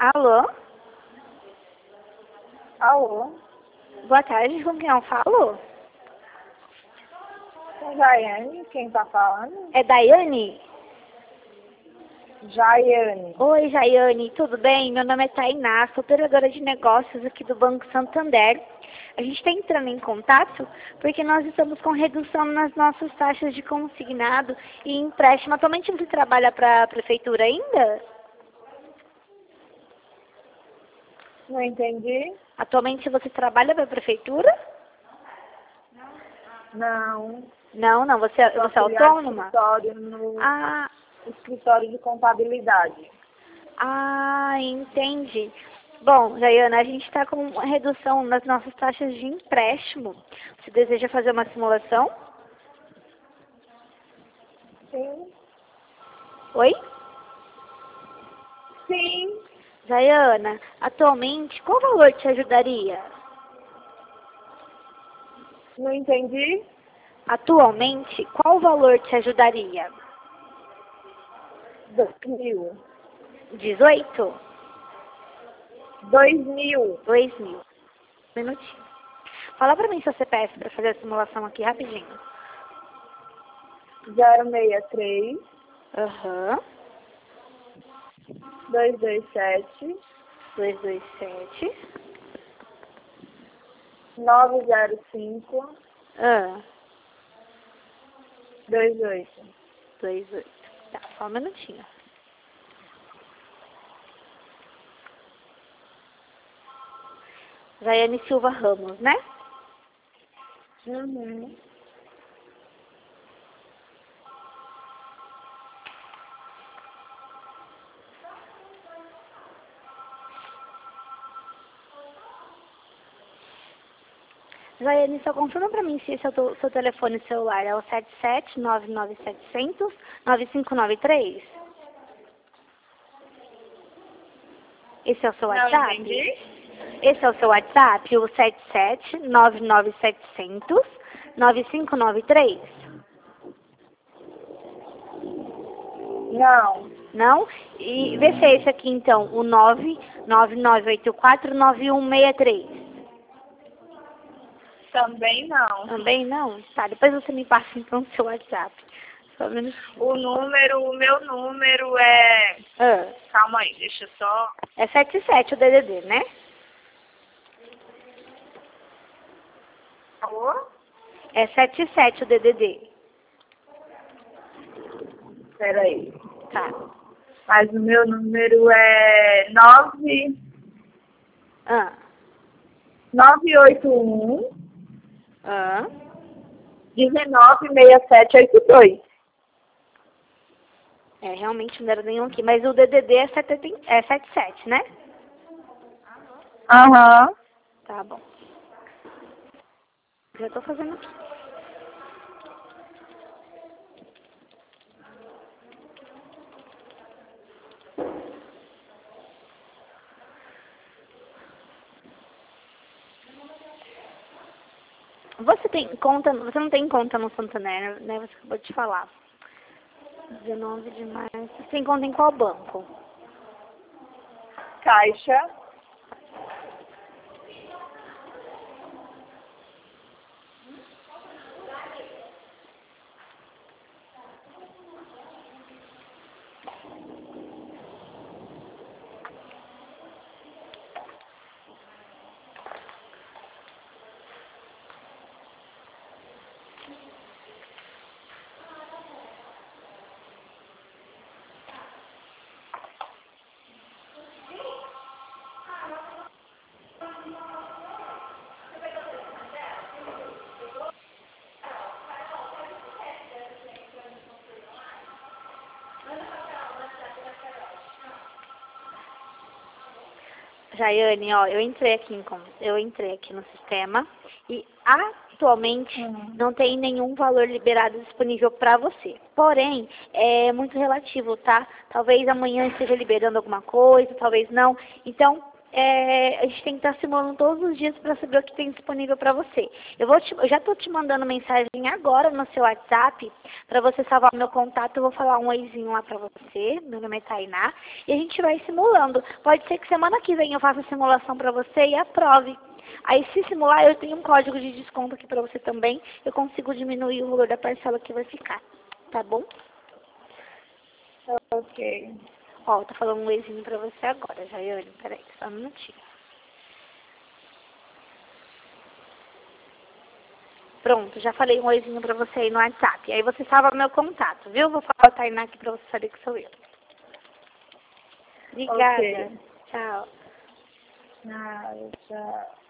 Alô? Alô? Boa tarde, com quem eu falo? É Jaiane, quem tá falando? É Daiane? Jaiane. Oi, Jaiane, tudo bem? Meu nome é Tainá, sou operadora de negócios aqui do Banco Santander. A gente está entrando em contato porque nós estamos com redução nas nossas taxas de consignado e empréstimo. Atualmente você trabalha para a prefeitura ainda? Não entendi? Atualmente você trabalha para a prefeitura? Não. Não, você é autônoma? Ah, Escritório de contabilidade. entendi. Bom, Jaiana, a gente está com uma redução nas nossas taxas de empréstimo. Você deseja fazer uma simulação? Sim. Oi? Sim. Jaiana, atualmente, qual valor te ajudaria? Não entendi? Atualmente, qual valor te ajudaria? 2.000. 18? 2.000. 2.000. Minutinho. Fala pra mim seu CPF para fazer a simulação aqui rapidinho. 063 Aham. 227 227. 905 Ah, 28. 28. Tá, só um minutinho. Jaiane Silva Ramos, né? Uhum. Jaiane, só confirma pra mim se esse é o seu telefone celular. É o 7799700-9593? Esse é o seu Não WhatsApp? entendi? Esse é o seu WhatsApp, o 7799700-9593? Não. Não? E vê se é esse aqui então, o 999849163. Também não. Também não? Tá, depois você me passa então o seu WhatsApp. Só um minutinho. O meu número é... Ah, Calma aí, deixa eu só... é 77 o DDD, né? Alô? É 77 o DDD. Peraí. Tá. Mas o meu número é 981 Ah. 196782. É, realmente não era nenhum aqui. Mas o DDD é 77, né? Aham. Tá bom. Já tô fazendo aqui. Você tem conta, você não tem conta no Santander, né? Você acabou de falar. 19 de março. Você tem conta em qual banco? Caixa. Jaiane, ó, eu entrei aqui no sistema e atualmente não tem nenhum valor liberado disponível para você. Porém, é muito relativo, tá? Talvez amanhã esteja liberando alguma coisa, talvez não. Então, a gente tem que estar simulando todos os dias para saber o que tem disponível para você. Eu já estou te mandando mensagem agora no seu WhatsApp para você salvar o meu contato. Eu vou falar um oizinho lá para você. Meu nome é Tainá. E a gente vai simulando. Pode ser que semana que vem eu faça a simulação para você e aprove. Aí, se simular, eu tenho um código de desconto aqui para você também. Eu consigo diminuir o valor da parcela que vai ficar. Tá bom? Ok. Ó, tô falando um oizinho pra você agora, Jaiane. Peraí, só um minutinho. Pronto, já falei um oizinho pra você aí no WhatsApp. Aí você salva meu contato, viu? Vou falar a Tainá aqui pra você saber que sou eu. Obrigada. Ok. Tchau. Ah, já.